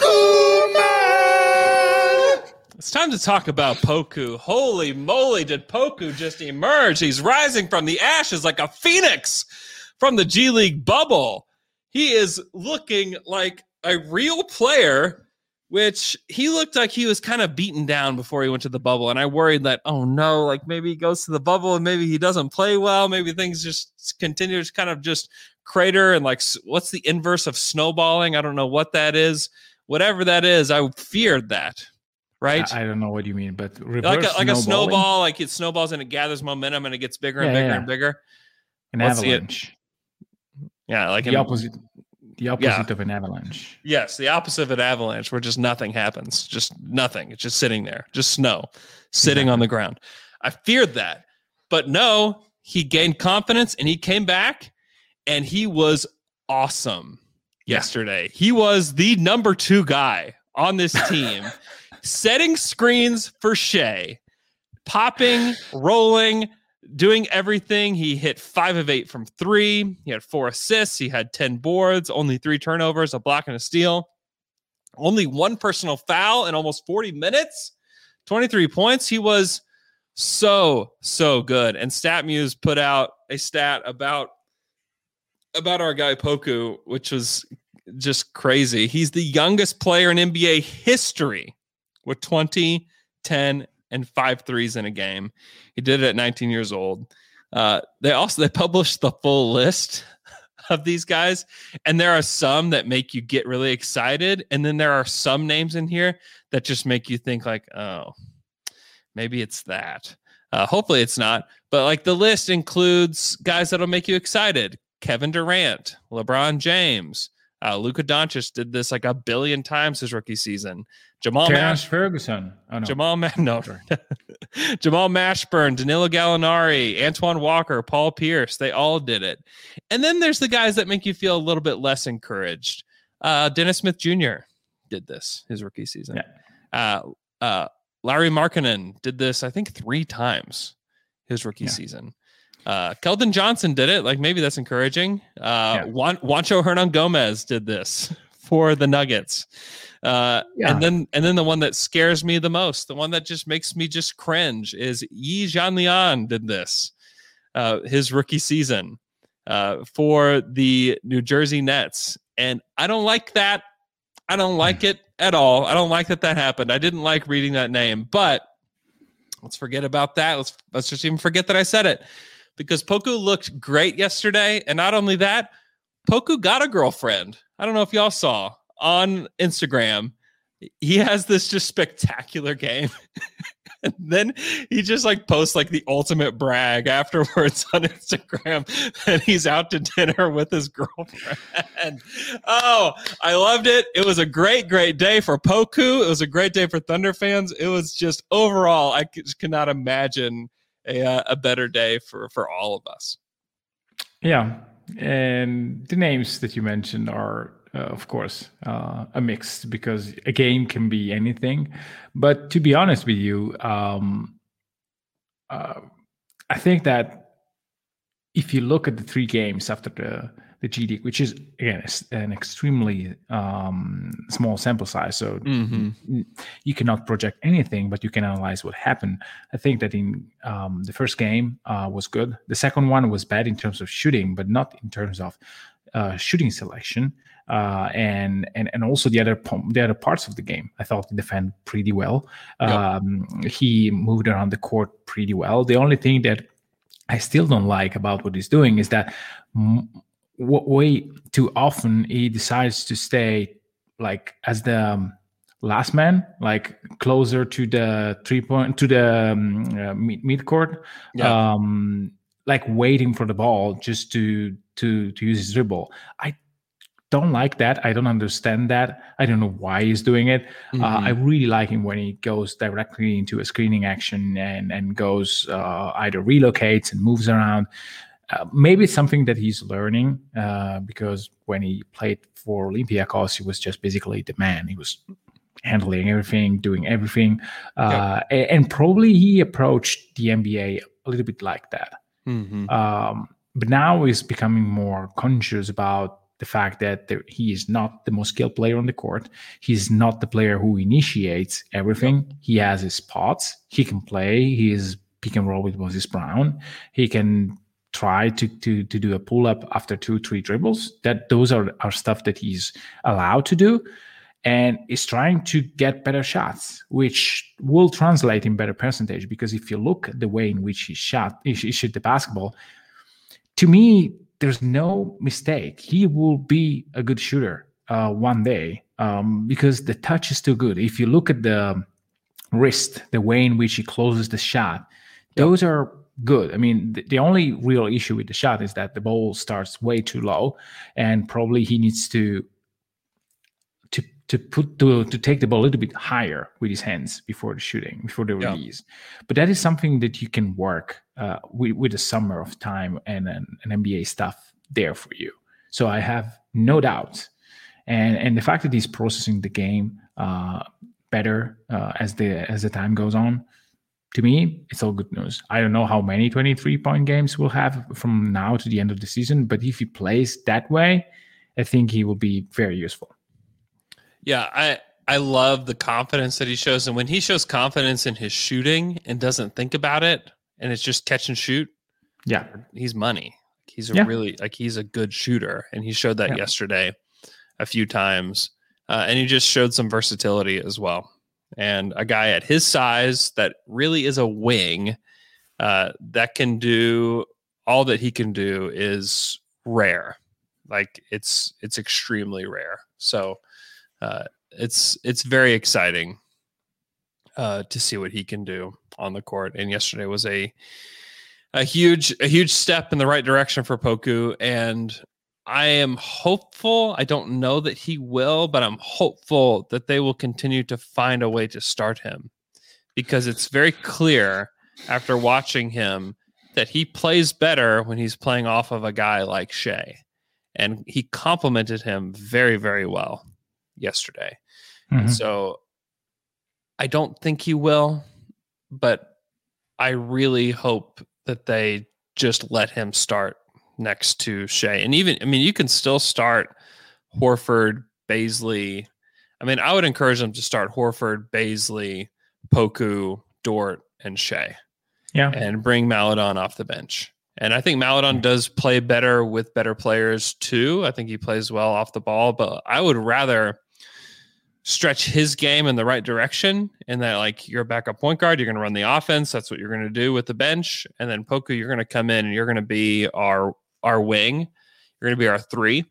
It's time to talk about Poku. Holy moly, did Poku just emerge? He's rising from the ashes like a phoenix from the G League bubble. He is looking like a real player, which he looked like he was kind of beaten down before he went to the bubble. And I worried that, oh no, like maybe he goes to the bubble and maybe he doesn't play well. Maybe things just continue to kind of just crater and like, what's the inverse of snowballing? I don't know what that is. Whatever that is, I feared that, right? I, I don't know what you mean, but like a, like a snowball, like it snowballs and it gathers momentum and it gets bigger and yeah, bigger yeah. and bigger. An Let's avalanche. Yeah, like the an, opposite. The opposite yeah. of an avalanche. Yes, the opposite of an avalanche, where just nothing happens, just nothing. It's just sitting there, just snow sitting exactly. on the ground. I feared that, but no, he gained confidence and he came back. And he was awesome yesterday. Yeah. He was the number two guy on this team, setting screens for Shea, popping, rolling, doing everything. He hit five of eight from three. He had four assists. He had ten boards, only three turnovers, a block and a steal. Only one personal foul in almost forty minutes, twenty-three points. He was so, so good. And StatMuse put out a stat about, about our guy Poku, which was just crazy. He's the youngest player in N B A history with twenty, ten, and five threes in a game. He did it at nineteen years old. Uh, they also they published the full list of these guys, and there are some that make you get really excited, and then there are some names in here that just make you think like, oh, maybe it's that. Uh, hopefully it's not, but like the list includes guys that'll make you excited. Kevin Durant, LeBron James, uh, Luka Doncic did this like a billion times his rookie season. Jamal Terrence Mash- Ferguson. Oh, no. Jamal Ma- no. Jamal Mashburn, Danilo Gallinari, Antoine Walker, Paul Pierce. They all did it. And then there's the guys that make you feel a little bit less encouraged. Uh, Dennis Smith Junior did this his rookie season. Yeah. Uh, uh, Larry Markkanen did this, I think, three times his rookie yeah. season. Uh, Keldon Johnson did it. Like, maybe that's encouraging. Uh, yeah. Juan- Juancho Hernan Gomez did this for the Nuggets. Uh, yeah. And then and then the one that scares me the most, the one that just makes me just cringe, is Yi Jianlian did this uh, his rookie season uh, for the New Jersey Nets. And I don't like that. I don't like it at all. I don't like that that happened. I didn't like reading that name. But let's forget about that. Let's let's just even forget that I said it. Because Poku looked great yesterday. And not only that, Poku got a girlfriend. I don't know if y'all saw on Instagram. He has this just spectacular game. And then he just like posts like the ultimate brag afterwards on Instagram that he's out to dinner with his girlfriend. Oh, I loved it. It was a great, great day for Poku. It was a great day for Thunder fans. It was just overall, I just cannot imagine a, uh, a better day for, for all of us. Yeah. And the names that you mentioned are, Uh, of course, uh, a mix, because a game can be anything. But to be honest with you, um, uh, I think that if you look at the three games after the, the G League, which is, again, an extremely um, small sample size, so mm-hmm. you cannot project anything, but you can analyze what happened. I think that in um, the first game uh, was good. The second one was bad in terms of shooting, but not in terms of uh, shooting selection. Uh, and and and also the other the other parts of the game, I thought he defended pretty well. Um, yep. He moved around the court pretty well. The only thing that I still don't like about what he's doing is that m- way too often he decides to stay like as the um, last man, like closer to the three point to the um, uh, mid, mid court, yeah. um, like waiting for the ball just to to to use his dribble. I don't like that. I don't understand that. I don't know why he's doing it. Mm-hmm. Uh, I really like him when he goes directly into a screening action and and goes uh, either relocates and moves around. Uh, maybe it's something that he's learning uh, because when he played for Olympiacos, he was just basically the man. He was handling everything, doing everything, uh, yep. and, and probably he approached the N B A a little bit like that. Mm-hmm. Um, but now he's becoming more conscious about the fact that there, he is not the most skilled player on the court. He's not the player who initiates everything. Yep. He has his spots. He can play. He is pick and roll with Moses Brown. He can try to to to do a pull up after two, three dribbles. That those are, are stuff that he's allowed to do, and is trying to get better shots, which will translate in better percentage. Because if you look at the way in which he shot, he, he shot the basketball, to me, there's no mistake. He will be a good shooter uh, one day um, because the touch is too good. If you look at the wrist, the way in which he closes the shot, those are good. I mean, the, the only real issue with the shot is that the ball starts way too low, and probably he needs to to to put to to take the ball a little bit higher with his hands before the shooting, before the release. Yeah. But that is something that you can work uh, with with a summer of time and an, an N B A stuff there for you. So I have no doubt and and the fact that he's processing the game uh, better uh, as the as the time goes on, to me, it's all good news. I don't know how many twenty-three point games we'll have from now to the end of the season, but if he plays that way, I think he will be very useful. Yeah, I I love the confidence that he shows, and when he shows confidence in his shooting and doesn't think about it, and it's just catch and shoot, yeah, he's money. He's a yeah. really like he's a good shooter, and he showed that yeah. yesterday a few times, uh, and he just showed some versatility as well. And a guy at his size that really is a wing uh, that can do all that he can do is rare. Like it's it's extremely rare. So uh, it's it's very exciting uh, to see what he can do on the court. And yesterday was a a huge a huge step in the right direction for Poku. And I am hopeful. I don't know that he will, but I'm hopeful that they will continue to find a way to start him, because it's very clear after watching him that he plays better when he's playing off of a guy like Shea. And he complimented him very, very well yesterday. Mm-hmm. And so I don't think he will, but I really hope that they just let him start next to Shea. And even, I mean, you can still start Horford, Bazley. I mean, I would encourage them to start Horford, Bazley, Poku, Dort, and Shea. Yeah. And bring Maledon off the bench. And I think Maledon does play better with better players too. I think he plays well off the ball, but I would rather stretch his game in the right direction, and that like you're a backup point guard, you're going to run the offense. That's what you're going to do with the bench. And then Poku, you're going to come in and you're going to be our our wing. You're going to be our three.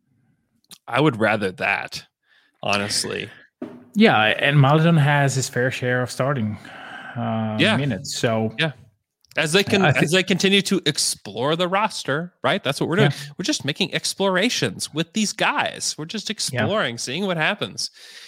I would rather that, honestly. Yeah, and Maledon has his fair share of starting uh, yeah. minutes. So yeah, as they can th- as they continue to explore the roster, right? That's what we're doing. Yeah. We're just making explorations with these guys. We're just exploring, yeah. seeing what happens.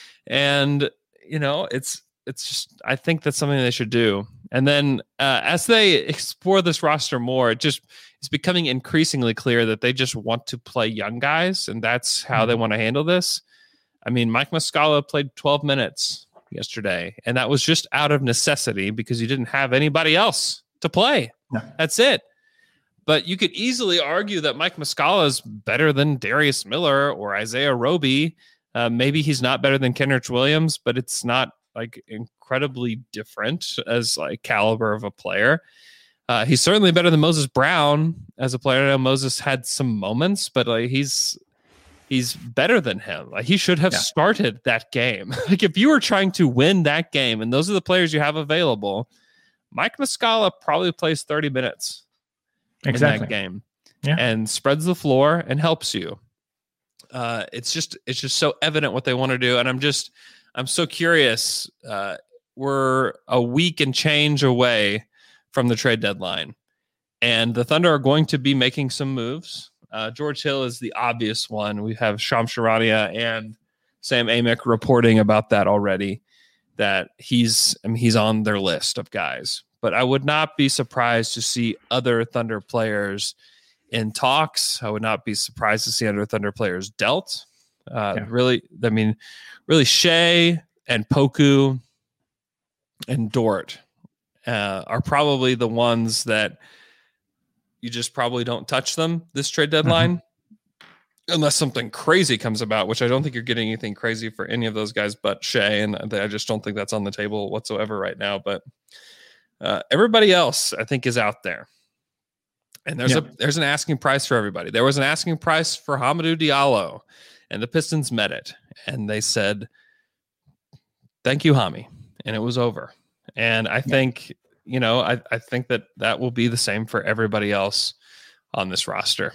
And you know, it's it's just I think that's something they should do. And then uh, as they explore this roster more, it just it's becoming increasingly clear that they just want to play young guys, and that's how mm-hmm. they want to handle this. I mean, Mike Muscala played twelve minutes yesterday, and that was just out of necessity because you didn't have anybody else to play. No. That's it. But you could easily argue that Mike Muscala is better than Darius Miller or Isaiah Roby. Uh, maybe he's not better than Kenrich Williams, but it's not like incredibly different as like caliber of a player. Uh, he's certainly better than Moses Brown as a player. I know Moses had some moments, but like he's he's better than him. Like he should have yeah. started that game. Like if you were trying to win that game, and those are the players you have available, Mike Muscala probably plays thirty minutes exactly. in that game, yeah. and spreads the floor and helps you. Uh, it's just it's just so evident what they want to do, and I'm just I'm so curious. Uh, we're a week and change away from the trade deadline, and the Thunder are going to be making some moves. Uh, George Hill is the obvious one. We have Shams Charania and Sam Amick reporting about that already, that he's I mean, he's on their list of guys. But I would not be surprised to see other Thunder players in talks. I would not be surprised to see other Thunder players dealt. Uh, yeah. Really, I mean, really Shea and Poku and Dort uh, are probably the ones that you just probably don't touch them this trade deadline, mm-hmm. unless something crazy comes about, which I don't think you're getting anything crazy for any of those guys but Shea, and I just don't think that's on the table whatsoever right now. But uh, everybody else, I think, is out there. And there's yep. a there's an asking price for everybody. There was an asking price for Hamidou Diallo, and the Pistons met it. And they said, thank you, Hami. And it was over. And I yep. think... You know, I, I think that that will be the same for everybody else on this roster.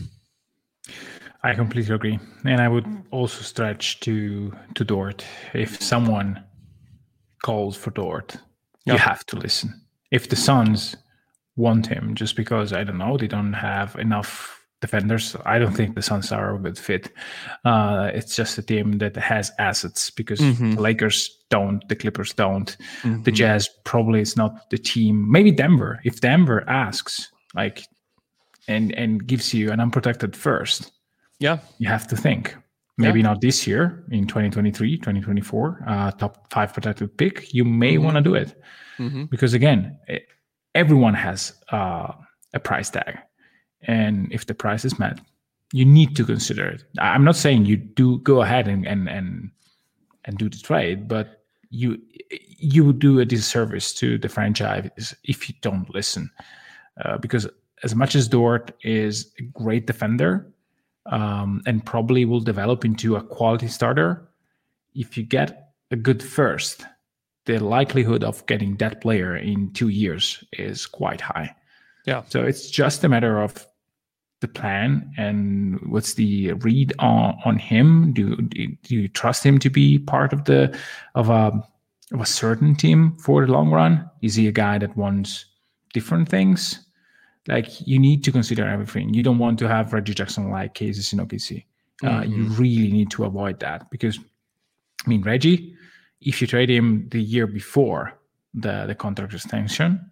I completely agree. And I would also stretch to to Dort. If someone calls for Dort, yeah. you have to listen. If the Suns want him, just because, I don't know, they don't have enough defenders, I don't think the Suns are a good fit. Uh, it's just a team that has assets, because mm-hmm. the Lakers don't, the Clippers don't, mm-hmm. the Jazz probably is not the team. Maybe Denver. If Denver asks, like, and and gives you an unprotected first, yeah, you have to think maybe Yeah. not this year in twenty twenty-three, twenty twenty-four, uh, top five protected pick, you may Mhm. want to do it. Mm-hmm. Because again, it, everyone has uh, a price tag. And if the price is met, you need to consider it. I'm not saying you do go ahead and and and, and do the trade, but you you would do a disservice to the franchise if you don't listen. Uh, because as much as Dort is a great defender um, and probably will develop into a quality starter, if you get a good first, the likelihood of getting that player in two years is quite high. Yeah. So it's just a matter of the plan and what's the read on, on him. Do, do you trust him to be part of the of a of a certain team for the long run? Is he a guy that wants different things? Like, you need to consider everything. You don't want to have Reggie Jackson-like cases in O K C. Uh, Mhm. you really need to avoid that because, I mean, Reggie, if you trade him the year before the, the contract extension,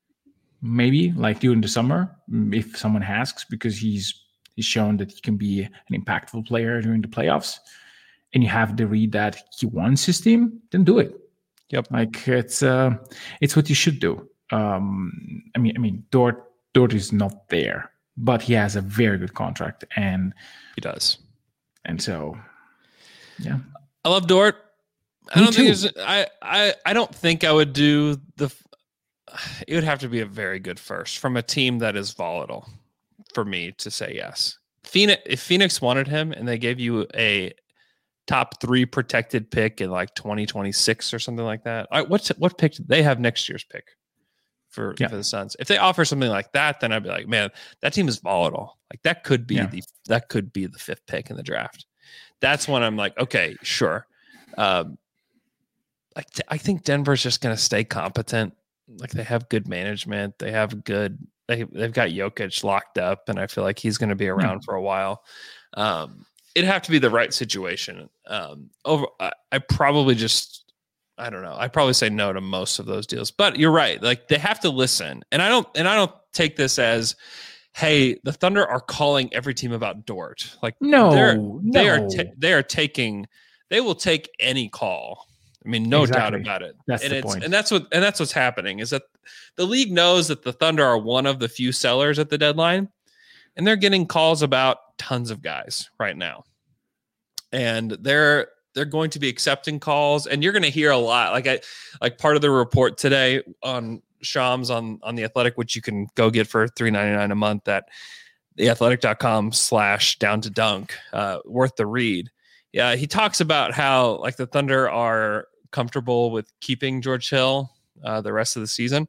maybe like during the summer, if someone asks, because he's he's shown that he can be an impactful player during the playoffs, and you have the read that he wants his team, then do it. Yep. Like it's uh, it's what you should do. Um, I mean, I mean, Dort Dort is not there, but he has a very good contract, and He does. and so yeah. I love Dort. I Me don't think too. it's, I, I I don't think I would do the. It would have to be a very good first from a team that is volatile for me to say yes. Phoenix, if Phoenix wanted him and they gave you a top three protected pick in like twenty twenty-six or something like that, I, what's what pick did they have next year's pick for, Yeah. for the Suns? If they offer something like that, then I'd be like, man, that team is volatile. Like that could be Yeah. the that could be the fifth pick in the draft. That's when I'm like, okay, sure. Um, like I think Denver's just going to stay competent. Like they have good management. They have good. They they've got Jokic locked up, and I feel like he's going to be around for a while. Um, it'd have to be the right situation. Um, over, I, I probably just, I don't know. I probably say no to most of those deals. But you're right. Like they have to listen, and I don't. And I don't take this as, hey, the Thunder are calling every team about Dort. Like No, they're, they are no. ta- they are taking. They will take any call. I mean, no doubt Exactly. about it. That's and the it's point. and that's what and that's what's happening is that the league knows that the Thunder are one of the few sellers at the deadline, and they're getting calls about tons of guys right now. And they're they're going to be accepting calls, and you're going to hear a lot. Like I like part of the report today on Shams on on the Athletic, which you can go get for three ninety-nine a month at theathletic.com slash down to dunk. Uh, worth the read. Yeah, he talks about how like the Thunder are comfortable with keeping George Hill uh, the rest of the season,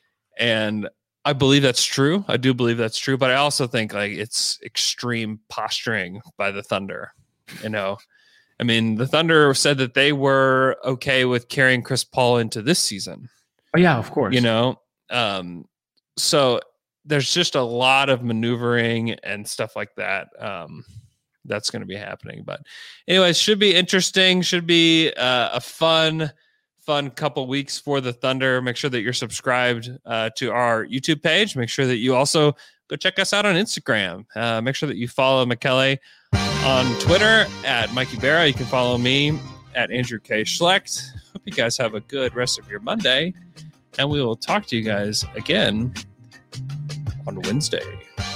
and I believe that's true. I do believe that's true, but I also think like it's extreme posturing by the Thunder. You know, I mean, the Thunder said that they were okay with carrying Chris Paul into this season. Oh yeah, of course. You know, um, so there's just a lot of maneuvering and stuff like that. Um, that's going to be happening. But anyways, should be interesting. Should be uh, a fun, fun couple weeks for the Thunder. Make sure that you're subscribed uh, to our YouTube page. Make sure that you also go check us out on Instagram. Uh, make sure that you follow Michele on Twitter at Mikey Berra. You can follow me at Andrew K. Schlecht. Hope you guys have a good rest of your Monday. And we will talk to you guys again on Wednesday.